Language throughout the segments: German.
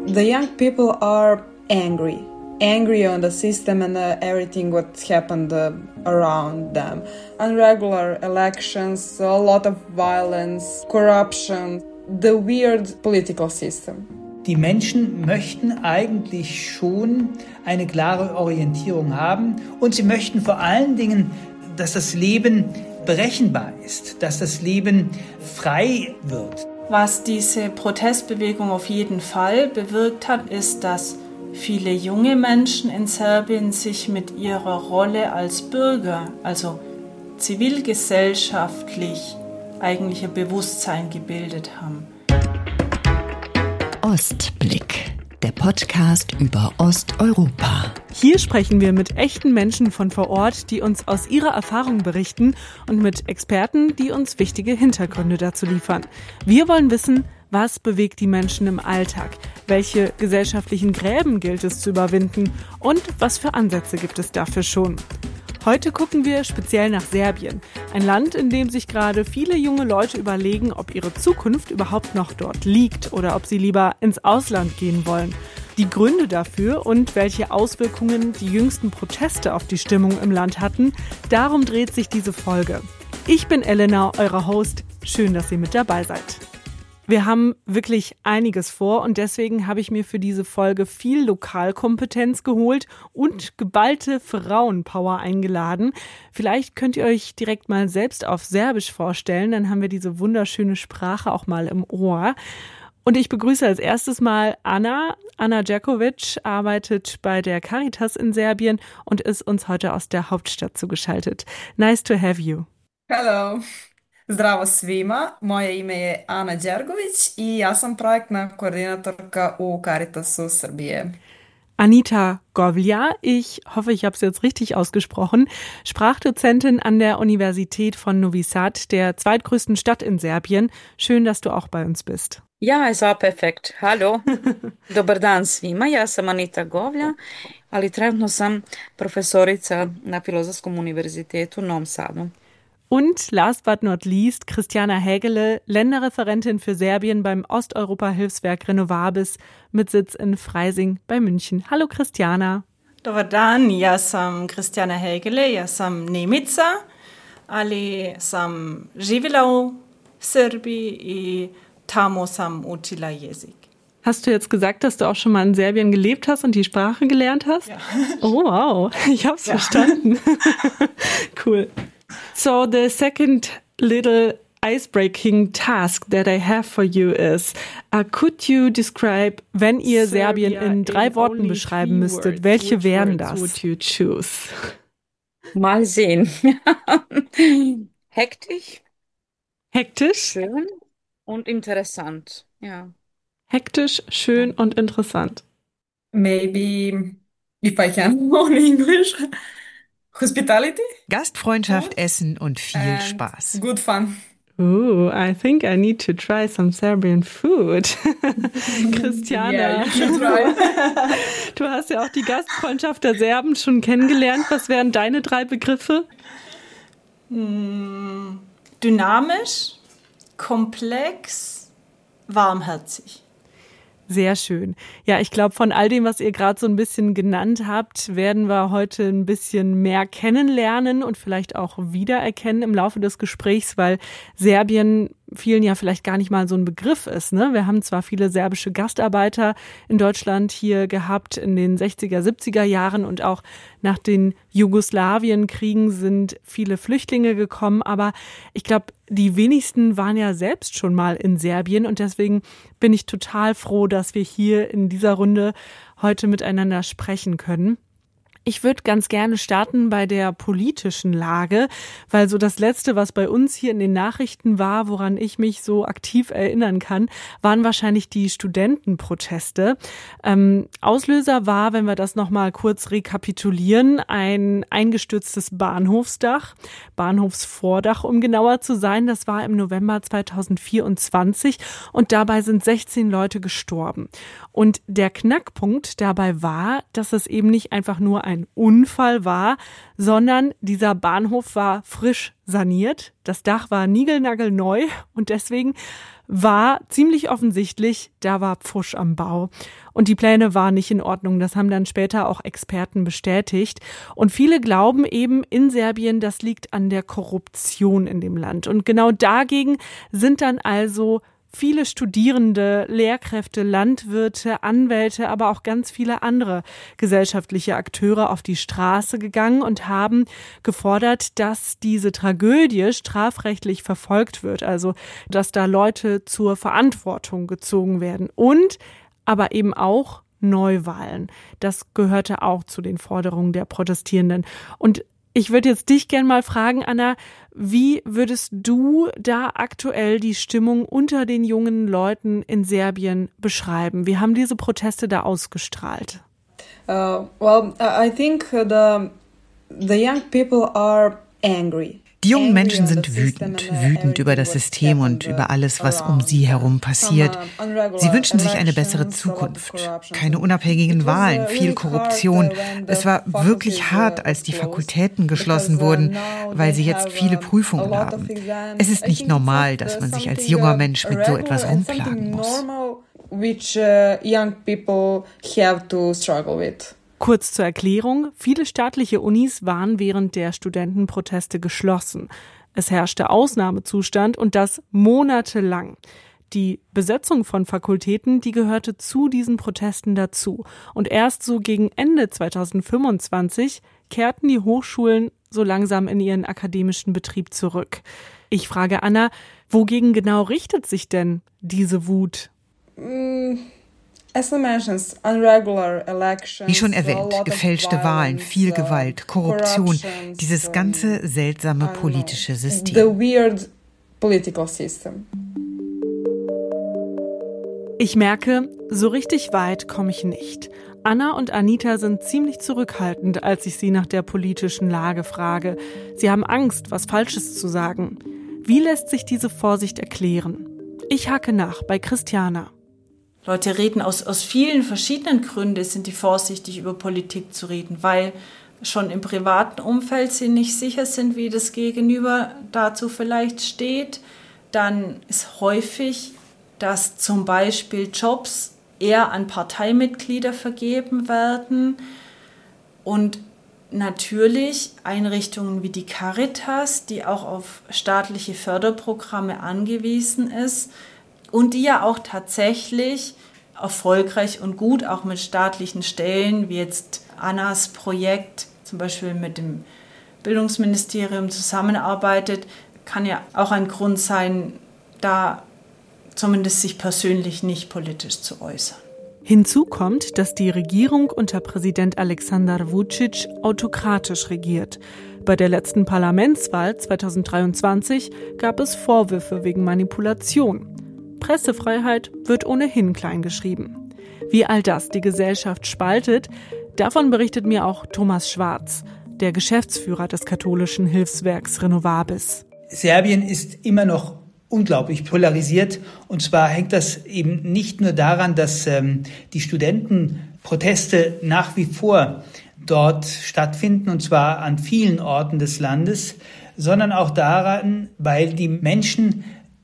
The young people are angry on the system and everything what happened around them. Irregular elections, a lot of violence, corruption, the weird political system. Die Menschen möchten eigentlich schon eine klare Orientierung haben und sie möchten vor allen Dingen, dass das Leben berechenbar ist, dass das Leben frei wird. Was diese Protestbewegung auf jeden Fall bewirkt hat, ist, dass viele junge Menschen in Serbien sich mit ihrer Rolle als Bürger, also zivilgesellschaftlich, eigentlich ein Bewusstsein gebildet haben. Ostblick, der Podcast über Osteuropa. Hier sprechen wir mit echten Menschen von vor Ort, die uns aus ihrer Erfahrung berichten und mit Experten, die uns wichtige Hintergründe dazu liefern. Wir wollen wissen, was bewegt die Menschen im Alltag? Welche gesellschaftlichen Gräben gilt es zu überwinden? Und was für Ansätze gibt es dafür schon? Heute gucken wir speziell nach Serbien. Ein Land, in dem sich gerade viele junge Leute überlegen, ob ihre Zukunft überhaupt noch dort liegt oder ob sie lieber ins Ausland gehen wollen. Die Gründe dafür und welche Auswirkungen die jüngsten Proteste auf die Stimmung im Land hatten, darum dreht sich diese Folge. Ich bin Elena, eure Host. Schön, dass ihr mit dabei seid. Wir haben wirklich einiges vor und deswegen habe ich mir für diese Folge viel Lokalkompetenz geholt und geballte Frauenpower eingeladen. Vielleicht könnt ihr euch direkt mal selbst auf Serbisch vorstellen, dann haben wir diese wunderschöne Sprache auch mal im Ohr. Und ich begrüße als erstes mal Anna. Anna Đerković arbeitet bei der Caritas in Serbien und ist uns heute aus der Hauptstadt zugeschaltet. Nice to have you. Hello. Zdravo svima, moje ime je Ana Đergović I ja sam projektna koordinatorka u Caritasu Srbije. Anita Govlja, ich hoffe, ich habe es jetzt richtig ausgesprochen, Sprachdozentin an der Universität von Novi Sad, der zweitgrößten Stadt in Serbien. Schön, dass du auch bei uns bist. Ja, ist auch perfekt. Hallo. Dobar dan svima. Ja sam Anita Govlja, ali trenutno sam profesorica na Filozofskom univerzitetu u Novom Sadu. Und last but not least, Christiana Hägele, Länderreferentin für Serbien beim Osteuropa-Hilfswerk Renovabis mit Sitz in Freising bei München. Hallo Christiana. Dobar dan, ja sam Christiana Hägele, ja sam Nemica, ali sam živjela u Srbiji I tamo sam učila jezik. Hast du jetzt gesagt, dass du auch schon mal in Serbien gelebt hast und die Sprache gelernt hast? Ja. Oh wow, ich hab's verstanden. Cool. So the second little ice-breaking task that I have for you is, could you describe, wenn ihr Serbien in 3 Worten beschreiben müsstet, welche wären das? Would you choose? Mal sehen. Hektisch. Hektisch? Schön und interessant. Ja. Hektisch, schön und interessant. Maybe, if I can, only English. Hospitality. Gastfreundschaft, Essen und viel Spaß. Good fun. Ooh, I think I need to try some Serbian food. Christiana, Yeah, you should try. du hast ja auch die Gastfreundschaft der Serben schon kennengelernt. Was wären deine 3 Begriffe? Dynamisch, komplex, warmherzig. Sehr schön. Ja, ich glaube, von all dem, was ihr gerade so ein bisschen genannt habt, werden wir heute ein bisschen mehr kennenlernen und vielleicht auch wiedererkennen im Laufe des Gesprächs, weil Serbien vielen ja vielleicht gar nicht mal so ein Begriff ist, ne? Wir haben zwar viele serbische Gastarbeiter in Deutschland hier gehabt in den 60er, 70er Jahren und auch nach den Jugoslawienkriegen sind viele Flüchtlinge gekommen, aber ich glaube, die wenigsten waren ja selbst schon mal in Serbien und deswegen bin ich total froh, dass wir hier in dieser Runde heute miteinander sprechen können. Ich würde ganz gerne starten bei der politischen Lage, weil so das Letzte, was bei uns hier in den Nachrichten war, woran ich mich so aktiv erinnern kann, waren wahrscheinlich die Studentenproteste. Auslöser war, wenn wir das nochmal kurz rekapitulieren, ein eingestürztes Bahnhofsdach, Bahnhofsvordach, um genauer zu sein. Das war im November 2024 und dabei sind 16 Leute gestorben. Und der Knackpunkt dabei war, dass es eben nicht einfach nur ein ein Unfall war, sondern dieser Bahnhof war frisch saniert. Das Dach war niegelnagelneu und deswegen war ziemlich offensichtlich, da war Pfusch am Bau. Und die Pläne waren nicht in Ordnung. Das haben dann später auch Experten bestätigt. Und viele glauben eben in Serbien, das liegt an der Korruption in dem Land. Und genau dagegen sind dann also viele Studierende, Lehrkräfte, Landwirte, Anwälte, aber auch ganz viele andere gesellschaftliche Akteure auf die Straße gegangen und haben gefordert, dass diese Tragödie strafrechtlich verfolgt wird, also dass da Leute zur Verantwortung gezogen werden und aber eben auch Neuwahlen. Das gehörte auch zu den Forderungen der Protestierenden. Und ich würde jetzt dich gerne mal fragen, Anna, wie würdest du da aktuell die Stimmung unter den jungen Leuten in Serbien beschreiben? Wie haben diese Proteste da ausgestrahlt? I think the young people are angry. Die jungen Menschen sind wütend über das System und über alles, was um sie herum passiert. Sie wünschen sich eine bessere Zukunft, keine unabhängigen Wahlen, viel Korruption. Es war wirklich hart, als die Fakultäten geschlossen wurden, weil sie jetzt viele Prüfungen haben. Es ist nicht normal, dass man sich als junger Mensch mit so etwas rumplagen muss. Kurz zur Erklärung, viele staatliche Unis waren während der Studentenproteste geschlossen. Es herrschte Ausnahmezustand und das monatelang. Die Besetzung von Fakultäten, die gehörte zu diesen Protesten dazu. Und erst so gegen Ende 2025 kehrten die Hochschulen so langsam in ihren akademischen Betrieb zurück. Ich frage Anna, wogegen genau richtet sich denn diese Wut? Wie schon erwähnt, gefälschte Wahlen, viel Gewalt, Korruption, dieses ganze seltsame politische System. Ich merke, so richtig weit komme ich nicht. Anna und Anita sind ziemlich zurückhaltend, als ich sie nach der politischen Lage frage. Sie haben Angst, was Falsches zu sagen. Wie lässt sich diese Vorsicht erklären? Ich hake nach bei Christiana. Leute reden aus vielen verschiedenen Gründen, sind die vorsichtig über Politik zu reden, weil schon im privaten Umfeld sie nicht sicher sind, wie das Gegenüber dazu vielleicht steht. Dann ist häufig, dass zum Beispiel Jobs eher an Parteimitglieder vergeben werden und natürlich Einrichtungen wie die Caritas, die auch auf staatliche Förderprogramme angewiesen ist, und die ja auch tatsächlich erfolgreich und gut auch mit staatlichen Stellen, wie jetzt Annas Projekt zum Beispiel mit dem Bildungsministerium zusammenarbeitet, kann ja auch ein Grund sein, da zumindest sich persönlich nicht politisch zu äußern. Hinzu kommt, dass die Regierung unter Präsident Aleksandar Vučić autokratisch regiert. Bei der letzten Parlamentswahl 2023 gab es Vorwürfe wegen Manipulation. Pressefreiheit wird ohnehin kleingeschrieben. Wie all das die Gesellschaft spaltet, davon berichtet mir auch Thomas Schwarz, der Geschäftsführer des katholischen Hilfswerks Renovabis. Serbien ist immer noch unglaublich polarisiert, und zwar hängt das eben nicht nur daran, dass die Studentenproteste nach wie vor dort stattfinden, und zwar an vielen Orten des Landes, sondern auch daran, weil die Menschen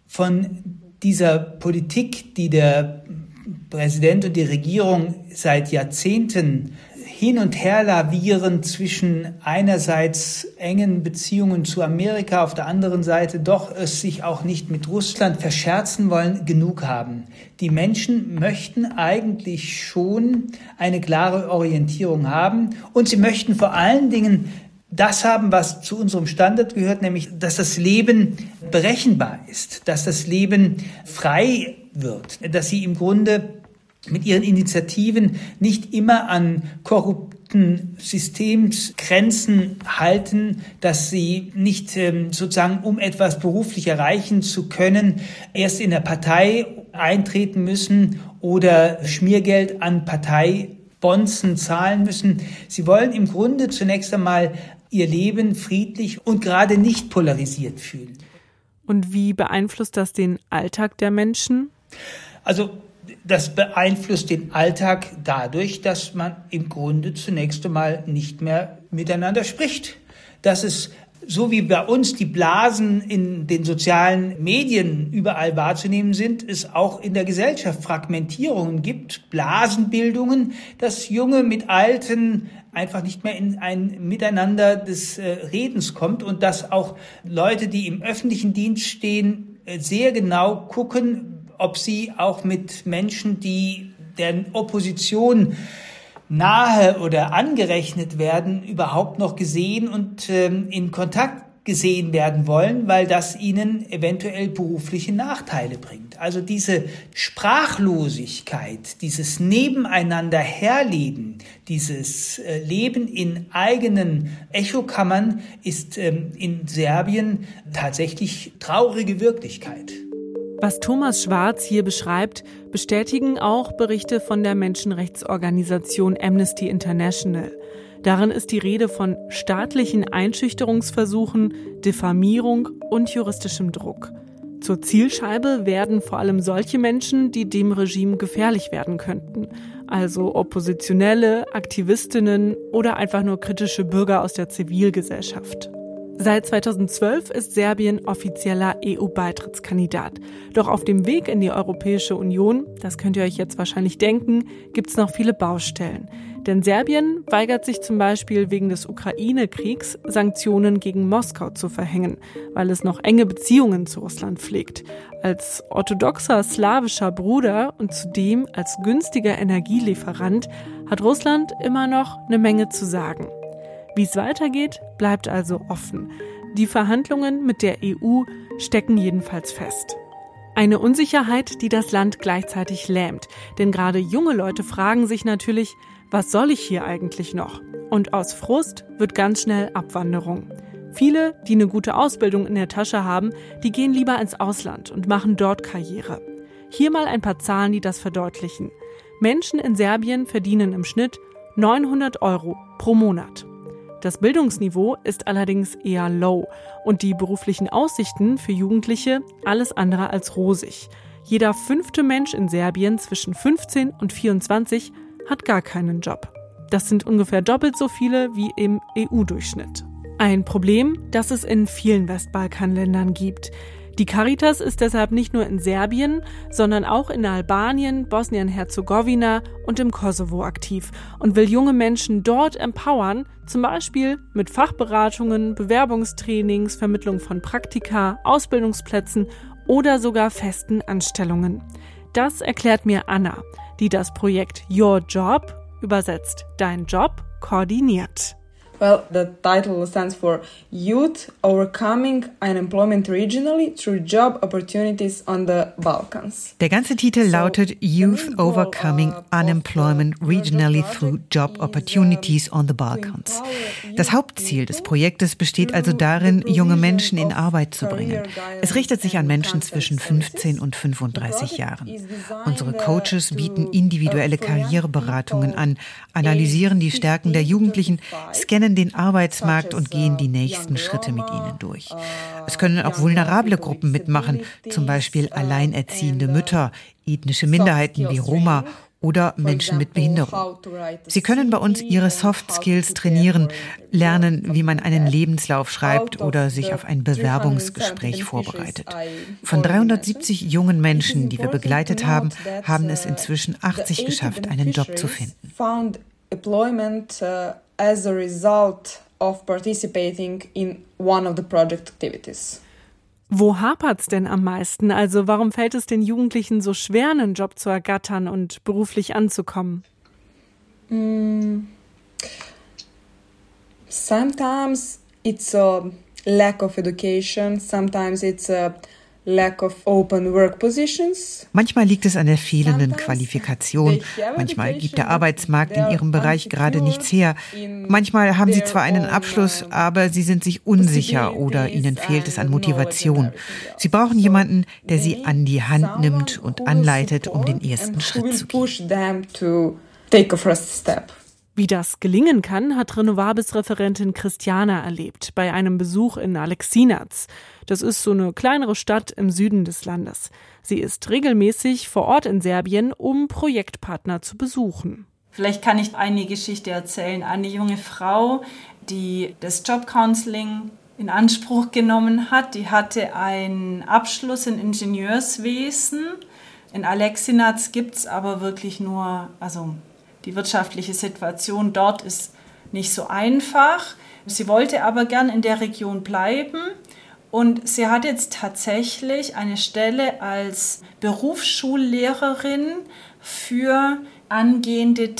von dieser Politik, die der Präsident und die Regierung seit Jahrzehnten hin und her lavieren zwischen einerseits engen Beziehungen zu Amerika, auf der anderen Seite doch es sich auch nicht mit Russland verscherzen wollen, genug haben. Die Menschen möchten eigentlich schon eine klare Orientierung haben, und sie möchten vor allen Dingen das haben, was zu unserem Standard gehört, nämlich, dass das Leben berechenbar ist, dass das Leben frei wird, dass sie im Grunde mit ihren Initiativen nicht immer an korrupten Systemsgrenzen halten, dass sie nicht sozusagen, um etwas beruflich erreichen zu können, erst in der Partei eintreten müssen oder Schmiergeld an Parteibonzen zahlen müssen. Sie wollen im Grunde zunächst einmal ihr Leben friedlich und gerade nicht polarisiert fühlen. Und wie beeinflusst das den Alltag der Menschen? Also das beeinflusst den Alltag dadurch, dass man im Grunde zunächst einmal nicht mehr miteinander spricht. Dass es, so wie bei uns die Blasen in den sozialen Medien überall wahrzunehmen sind, es auch in der Gesellschaft Fragmentierungen gibt, Blasenbildungen, dass Junge mit Alten einfach nicht mehr in ein Miteinander des Redens kommt und dass auch Leute, die im öffentlichen Dienst stehen, sehr genau gucken, ob sie auch mit Menschen, die der Opposition nahe oder angerechnet werden, überhaupt noch gesehen und in Kontakt gesehen werden wollen, weil das ihnen eventuell berufliche Nachteile bringt. Also diese Sprachlosigkeit, dieses Nebeneinander herleben, dieses Leben in eigenen Echokammern ist in Serbien tatsächlich traurige Wirklichkeit. Was Thomas Schwarz hier beschreibt, bestätigen auch Berichte von der Menschenrechtsorganisation Amnesty International. Darin ist die Rede von staatlichen Einschüchterungsversuchen, Diffamierung und juristischem Druck. Zur Zielscheibe werden vor allem solche Menschen, die dem Regime gefährlich werden könnten, also Oppositionelle, Aktivistinnen oder einfach nur kritische Bürger aus der Zivilgesellschaft. Seit 2012 ist Serbien offizieller EU-Beitrittskandidat. Doch auf dem Weg in die Europäische Union, das könnt ihr euch jetzt wahrscheinlich denken, gibt's noch viele Baustellen. Denn Serbien weigert sich zum Beispiel wegen des Ukraine-Kriegs, Sanktionen gegen Moskau zu verhängen, weil es noch enge Beziehungen zu Russland pflegt. Als orthodoxer slawischer Bruder und zudem als günstiger Energielieferant hat Russland immer noch eine Menge zu sagen. Wie es weitergeht, bleibt also offen. Die Verhandlungen mit der EU stecken jedenfalls fest. Eine Unsicherheit, die das Land gleichzeitig lähmt. Denn gerade junge Leute fragen sich natürlich, was soll ich hier eigentlich noch? Und aus Frust wird ganz schnell Abwanderung. Viele, die eine gute Ausbildung in der Tasche haben, die gehen lieber ins Ausland und machen dort Karriere. Hier mal ein paar Zahlen, die das verdeutlichen. Menschen in Serbien verdienen im Schnitt 900 € pro Monat. Das Bildungsniveau ist allerdings eher low und die beruflichen Aussichten für Jugendliche alles andere als rosig. Jeder 5. Mensch in Serbien zwischen 15 und 24 hat gar keinen Job. Das sind ungefähr doppelt so viele wie im EU-Durchschnitt. Ein Problem, das es in vielen Westbalkanländern gibt. Die Caritas ist deshalb nicht nur in Serbien, sondern auch in Albanien, Bosnien-Herzegowina und im Kosovo aktiv und will junge Menschen dort empowern, zum Beispiel mit Fachberatungen, Bewerbungstrainings, Vermittlung von Praktika, Ausbildungsplätzen oder sogar festen Anstellungen. Das erklärt mir Anna, die das Projekt Your Job, übersetzt Dein Job, koordiniert. Well, the title stands for Youth Overcoming Unemployment Regionally Through Job Opportunities on the Balkans. Der ganze Titel lautet Youth Overcoming Unemployment Regionally Through Job Opportunities on the Balkans. Das Hauptziel des Projektes besteht also darin, junge Menschen in Arbeit zu bringen. Es richtet sich an Menschen zwischen 15 und 35 Jahren. Unsere Coaches bieten individuelle Karriereberatungen an, analysieren die Stärken der Jugendlichen, scannen den Arbeitsmarkt und gehen die nächsten Schritte mit ihnen durch. Es können auch vulnerable Gruppen mitmachen, zum Beispiel alleinerziehende Mütter, ethnische Minderheiten wie Roma oder Menschen mit Behinderung. Sie können bei uns ihre Soft Skills trainieren, lernen, wie man einen Lebenslauf schreibt oder sich auf ein Bewerbungsgespräch vorbereitet. Von 370 jungen Menschen, die wir begleitet haben, haben es inzwischen 80 geschafft, einen Job zu finden. As a result of participating in one of the project activities. Wo hapert's denn am meisten? Also warum fällt es den Jugendlichen so schwer, einen Job zu ergattern und beruflich anzukommen? Sometimes it's a lack of education, sometimes it's a lack of open work positions. Manchmal liegt es an der fehlenden Qualifikation. Manchmal gibt der Arbeitsmarkt in ihrem Bereich gerade nichts her. Manchmal haben sie zwar einen Abschluss, aber sie sind sich unsicher oder ihnen fehlt es an Motivation. Sie brauchen jemanden, der sie an die Hand nimmt und anleitet, um den ersten Schritt zu gehen. Wie das gelingen kann, hat Renovabis-Referentin Christiana erlebt bei einem Besuch in Aleksinac. Das ist so eine kleinere Stadt im Süden des Landes. Sie ist regelmäßig vor Ort in Serbien, um Projektpartner zu besuchen. Vielleicht kann ich eine Geschichte erzählen. Eine junge Frau, die das Jobcounseling in Anspruch genommen hat, die hatte einen Abschluss in Ingenieurswesen. In Aleksinac gibt es aber wirklich nur, die wirtschaftliche Situation dort ist nicht so einfach. Sie wollte aber gern in der Region bleiben und sie hat jetzt tatsächlich eine Stelle als Berufsschullehrerin für angehende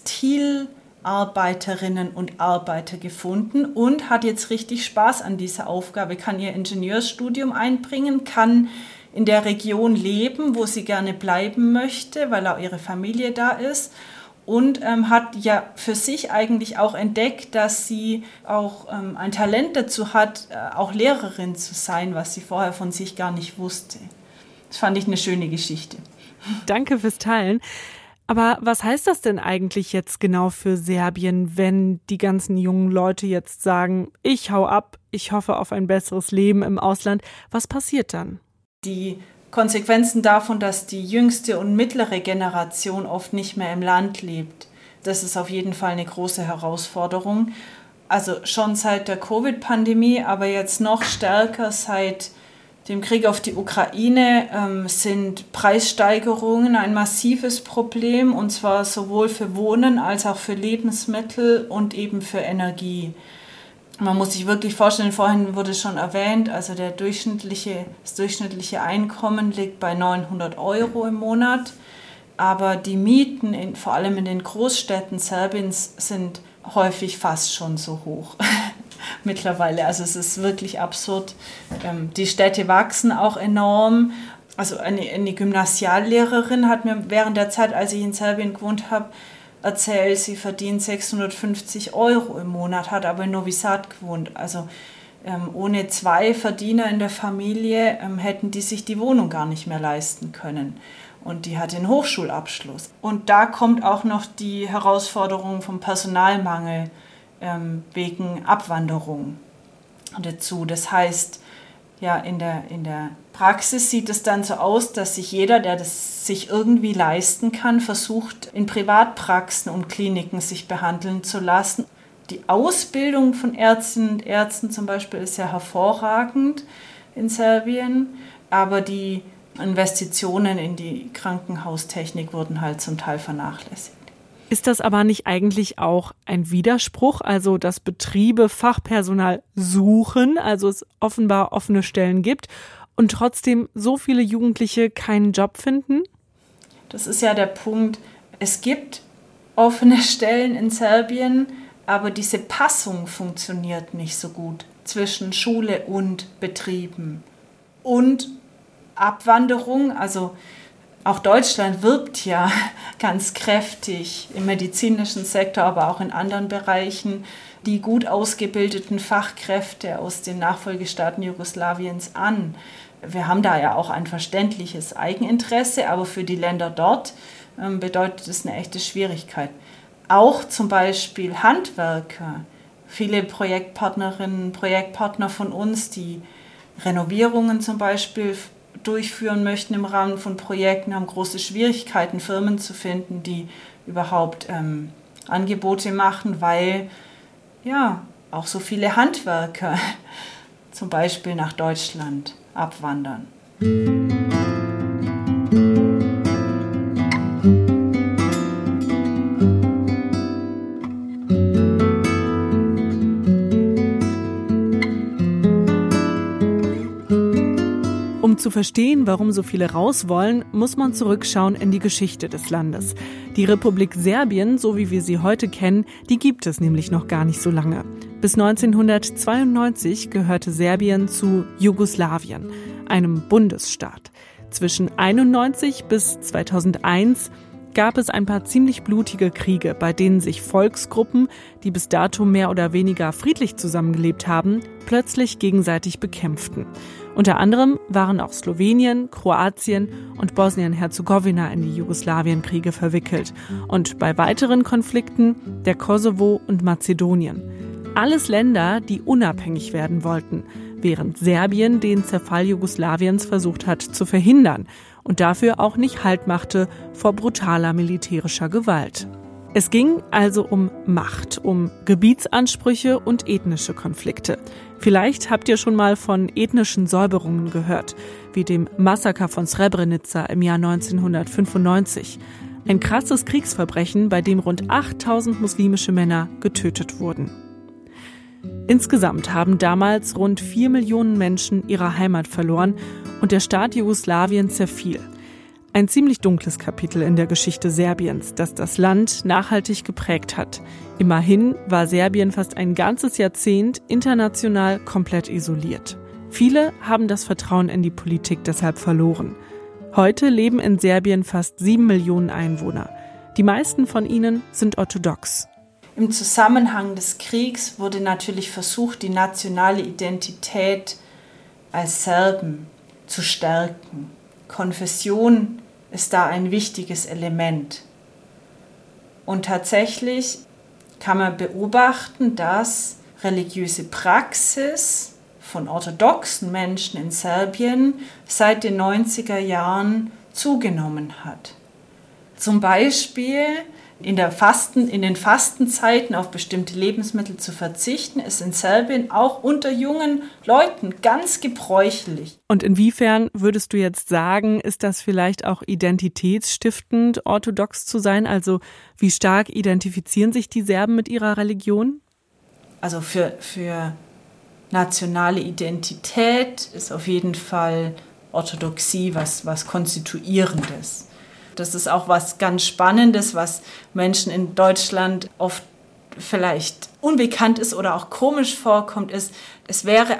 Textilarbeiterinnen und Arbeiter gefunden und hat jetzt richtig Spaß an dieser Aufgabe, kann ihr Ingenieurstudium einbringen, kann in der Region leben, wo sie gerne bleiben möchte, weil auch ihre Familie da ist. Und hat ja für sich eigentlich auch entdeckt, dass sie auch ein Talent dazu hat, auch Lehrerin zu sein, was sie vorher von sich gar nicht wusste. Das fand ich eine schöne Geschichte. Danke fürs Teilen. Aber was heißt das denn eigentlich jetzt genau für Serbien, wenn die ganzen jungen Leute jetzt sagen, ich hau ab, ich hoffe auf ein besseres Leben im Ausland? Was passiert dann? Die Konsequenzen davon, dass die jüngste und mittlere Generation oft nicht mehr im Land lebt. Das ist auf jeden Fall eine große Herausforderung. Also schon seit der Covid-Pandemie, aber jetzt noch stärker seit dem Krieg auf die Ukraine sind Preissteigerungen ein massives Problem, und zwar sowohl für Wohnen als auch für Lebensmittel und eben für Energie. Man muss sich wirklich vorstellen, vorhin wurde schon erwähnt, also das durchschnittliche Einkommen liegt bei 900 € im Monat, aber die Mieten, vor allem in den Großstädten Serbiens, sind häufig fast schon so hoch mittlerweile. Also es ist wirklich absurd. Die Städte wachsen auch enorm. Also eine Gymnasiallehrerin hat mir während der Zeit, als ich in Serbien gewohnt habe, erzählt, sie verdient 650 € im Monat, hat aber in Novi Sad gewohnt. Also ohne 2 Verdiener in der Familie hätten die sich die Wohnung gar nicht mehr leisten können. Und die hat den Hochschulabschluss. Und da kommt auch noch die Herausforderung vom Personalmangel wegen Abwanderung dazu. Das heißt, ja, in der Praxis sieht es dann so aus, dass sich jeder, der das sich irgendwie leisten kann, versucht, in Privatpraxen und Kliniken sich behandeln zu lassen. Die Ausbildung von Ärztinnen und Ärzten zum Beispiel ist ja hervorragend in Serbien, aber die Investitionen in die Krankenhaustechnik wurden halt zum Teil vernachlässigt. Ist das aber nicht eigentlich auch ein Widerspruch, also dass Betriebe Fachpersonal suchen, also es offenbar offene Stellen gibt und trotzdem so viele Jugendliche keinen Job finden? Das ist ja der Punkt. Es gibt offene Stellen in Serbien, aber diese Passung funktioniert nicht so gut zwischen Schule und Betrieben. Und Abwanderung, also auch Deutschland wirbt ja ganz kräftig im medizinischen Sektor, aber auch in anderen Bereichen die gut ausgebildeten Fachkräfte aus den Nachfolgestaaten Jugoslawiens an. Wir haben da ja auch ein verständliches Eigeninteresse, aber für die Länder dort bedeutet es eine echte Schwierigkeit. Auch zum Beispiel Handwerker, viele Projektpartnerinnen, Projektpartner von uns, die Renovierungen zum Beispiel durchführen möchten im Rahmen von Projekten, haben große Schwierigkeiten, Firmen zu finden, die überhaupt Angebote machen, weil ja auch so viele Handwerker zum Beispiel nach Deutschland abwandern. Um zu verstehen, warum so viele raus wollen, muss man zurückschauen in die Geschichte des Landes. Die Republik Serbien, so wie wir sie heute kennen, die gibt es nämlich noch gar nicht so lange. Bis 1992 gehörte Serbien zu Jugoslawien, einem Bundesstaat. Zwischen 1991 bis 2001 gab es ein paar ziemlich blutige Kriege, bei denen sich Volksgruppen, die bis dato mehr oder weniger friedlich zusammengelebt haben, plötzlich gegenseitig bekämpften. Unter anderem waren auch Slowenien, Kroatien und Bosnien-Herzegowina in die Jugoslawienkriege verwickelt und bei weiteren Konflikten der Kosovo und Mazedonien. Alles Länder, die unabhängig werden wollten, während Serbien den Zerfall Jugoslawiens versucht hat zu verhindern und dafür auch nicht Halt machte vor brutaler militärischer Gewalt. Es ging also um Macht, um Gebietsansprüche und ethnische Konflikte. Vielleicht habt ihr schon mal von ethnischen Säuberungen gehört, wie dem Massaker von Srebrenica im Jahr 1995. Ein krasses Kriegsverbrechen, bei dem rund 8000 muslimische Männer getötet wurden. Insgesamt haben damals rund 4 Millionen Menschen ihre Heimat verloren und der Staat Jugoslawien zerfiel. Ein ziemlich dunkles Kapitel in der Geschichte Serbiens, das das Land nachhaltig geprägt hat. Immerhin war Serbien fast ein ganzes Jahrzehnt international komplett isoliert. Viele haben das Vertrauen in die Politik deshalb verloren. Heute leben in Serbien fast 7 Millionen Einwohner. Die meisten von ihnen sind orthodox. Im Zusammenhang des Kriegs wurde natürlich versucht, die nationale Identität als Serben zu stärken. Konfession ist da ein wichtiges Element. Und tatsächlich kann man beobachten, dass religiöse Praxis von orthodoxen Menschen in Serbien seit den 90er Jahren zugenommen hat. Zum Beispiel in den Fastenzeiten auf bestimmte Lebensmittel zu verzichten, ist in Serbien auch unter jungen Leuten ganz gebräuchlich. Und inwiefern würdest du jetzt sagen, ist das vielleicht auch identitätsstiftend, orthodox zu sein? Also wie stark identifizieren sich die Serben mit ihrer Religion? Also für nationale Identität ist auf jeden Fall Orthodoxie was Konstituierendes. Das ist auch was ganz Spannendes, was Menschen in Deutschland oft vielleicht unbekannt ist oder auch komisch vorkommt, ist, es wäre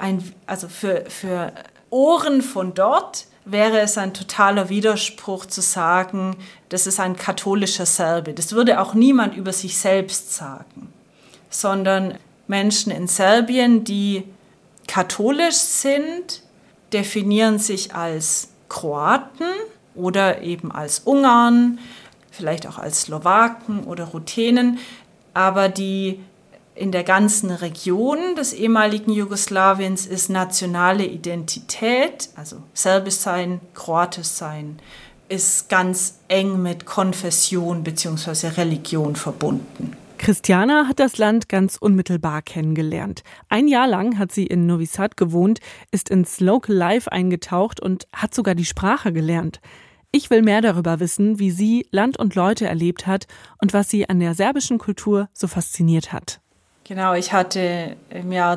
für Ohren von dort wäre es ein totaler Widerspruch zu sagen, das ist ein katholischer Serbe. Das würde auch niemand über sich selbst sagen, sondern Menschen in Serbien, die katholisch sind, definieren sich als Kroaten oder eben als Ungarn, vielleicht auch als Slowaken oder Ruthenen, aber die in der ganzen Region des ehemaligen Jugoslawiens ist nationale Identität, also Serbisch sein, Kroatisch sein, ist ganz eng mit Konfession bzw. Religion verbunden. Christiana hat das Land ganz unmittelbar kennengelernt. Ein Jahr lang hat sie in Novi Sad gewohnt, ist ins Local Life eingetaucht und hat sogar die Sprache gelernt. Ich will mehr darüber wissen, wie sie Land und Leute erlebt hat und was sie an der serbischen Kultur so fasziniert hat. Genau, ich hatte im Jahr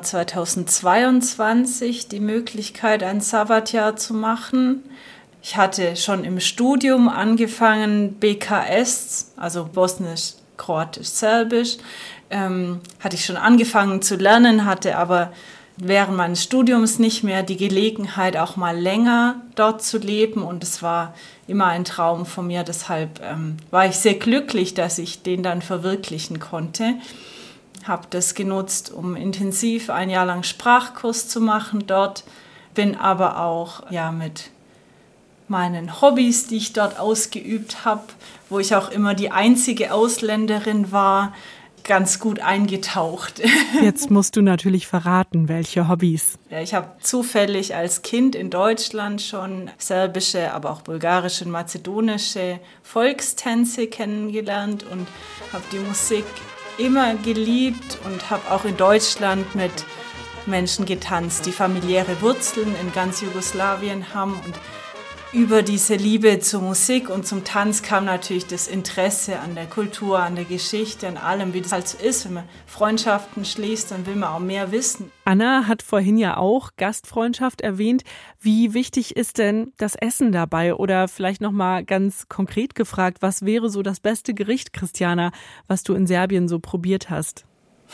2022 die Möglichkeit, ein Sabbatjahr zu machen. Ich hatte schon im Studium angefangen, BKS, also Bosnisch, Kroatisch, Serbisch, hatte ich schon angefangen zu lernen, hatte aber während meines Studiums nicht mehr die Gelegenheit, auch mal länger dort zu leben. Und es war immer ein Traum von mir. Deshalb war ich sehr glücklich, dass ich den dann verwirklichen konnte. Habe das genutzt, um intensiv ein Jahr lang Sprachkurs zu machen dort. Bin aber auch mit meinen Hobbys, die ich dort ausgeübt habe, wo ich auch immer die einzige Ausländerin war, ganz gut eingetaucht. Jetzt musst du natürlich verraten, welche Hobbys. Ja, ich habe zufällig als Kind in Deutschland schon serbische, aber auch bulgarische und mazedonische Volkstänze kennengelernt und habe die Musik immer geliebt und habe auch in Deutschland mit Menschen getanzt, die familiäre Wurzeln in ganz Jugoslawien haben. Und über diese Liebe zur Musik und zum Tanz kam natürlich das Interesse an der Kultur, an der Geschichte, an allem, wie das halt so ist. Wenn man Freundschaften schließt, dann will man auch mehr wissen. Anna hat vorhin ja auch Gastfreundschaft erwähnt. Wie wichtig ist denn das Essen dabei? Oder vielleicht nochmal ganz konkret gefragt, was wäre so das beste Gericht, Christiana, was du in Serbien so probiert hast?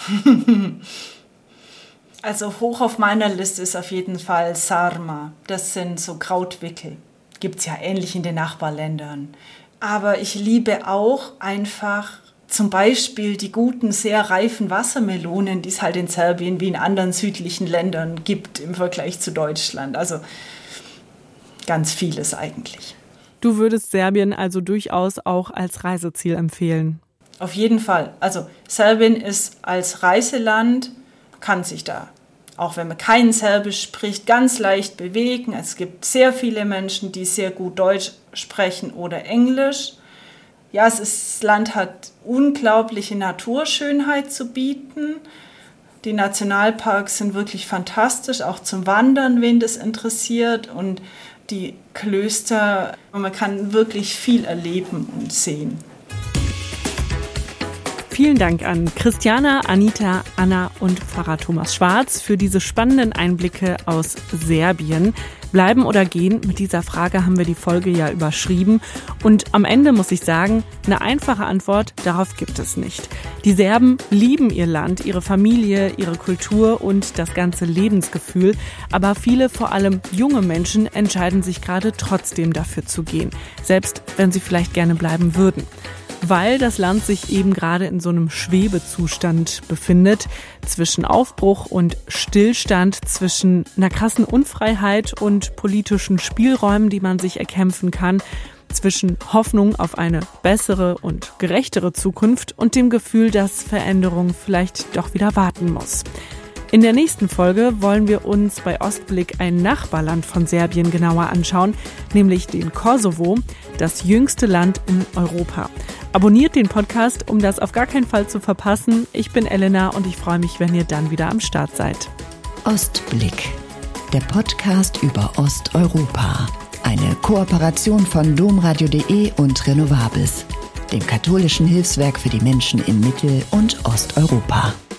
Also hoch auf meiner Liste ist auf jeden Fall Sarma. Das sind so Krautwickel. Gibt es ja ähnlich in den Nachbarländern. Aber ich liebe auch einfach zum Beispiel die guten, sehr reifen Wassermelonen, die es halt in Serbien wie in anderen südlichen Ländern gibt im Vergleich zu Deutschland. Also ganz vieles eigentlich. Du würdest Serbien also durchaus auch als Reiseziel empfehlen? Auf jeden Fall. Also Serbien ist als Reiseland, kann sich da, auch wenn man kein Serbisch spricht, ganz leicht bewegen. Es gibt sehr viele Menschen, die sehr gut Deutsch sprechen oder Englisch. Ja, das Land hat unglaubliche Naturschönheit zu bieten. Die Nationalparks sind wirklich fantastisch, auch zum Wandern, wen das interessiert. Und die Klöster, man kann wirklich viel erleben und sehen. Vielen Dank an Christiana, Anita, Anna und Pfarrer Thomas Schwarz für diese spannenden Einblicke aus Serbien. Bleiben oder gehen? Mit dieser Frage haben wir die Folge ja überschrieben. Und am Ende muss ich sagen, eine einfache Antwort darauf gibt es nicht. Die Serben lieben ihr Land, ihre Familie, ihre Kultur und das ganze Lebensgefühl. Aber viele, vor allem junge Menschen, entscheiden sich gerade trotzdem dafür zu gehen. Selbst wenn sie vielleicht gerne bleiben würden. Weil das Land sich eben gerade in so einem Schwebezustand befindet, zwischen Aufbruch und Stillstand, zwischen einer krassen Unfreiheit und politischen Spielräumen, die man sich erkämpfen kann, zwischen Hoffnung auf eine bessere und gerechtere Zukunft und dem Gefühl, dass Veränderung vielleicht doch wieder warten muss. In der nächsten Folge wollen wir uns bei Ostblick ein Nachbarland von Serbien genauer anschauen, nämlich den Kosovo, das jüngste Land in Europa. Abonniert den Podcast, um das auf gar keinen Fall zu verpassen. Ich bin Elena und ich freue mich, wenn ihr dann wieder am Start seid. Ostblick, der Podcast über Osteuropa. Eine Kooperation von domradio.de und Renovabis, dem katholischen Hilfswerk für die Menschen in Mittel- und Osteuropa.